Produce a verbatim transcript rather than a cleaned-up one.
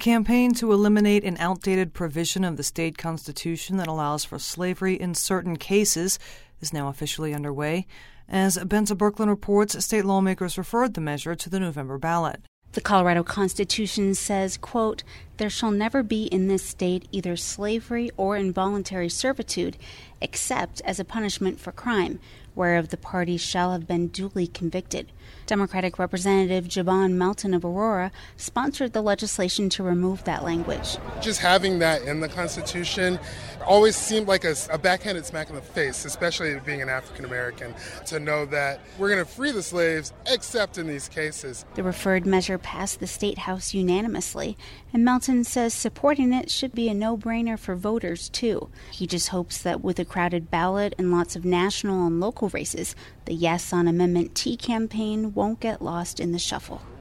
campaign to eliminate an outdated provision of the state constitution that allows for slavery in certain cases is now officially underway. As Benta Brooklyn reports, state lawmakers referred the measure to the November ballot. The Colorado Constitution says, quote, "There shall never be in this state either slavery or involuntary servitude, except as a punishment for crime, whereof the parties shall have been duly convicted." Democratic Representative Jabon Melton of Aurora sponsored the legislation to remove that language. Just having that in the Constitution always seemed like a, a backhanded smack in the face, especially being an African American, to know that we're going to free the slaves except in these cases. The referred measure passed the State House unanimously, and Melton says supporting it should be a no-brainer for voters, too. He just hopes that with a crowded ballot and lots of national and local races, the Yes on Amendment T campaign won't get lost in the shuffle.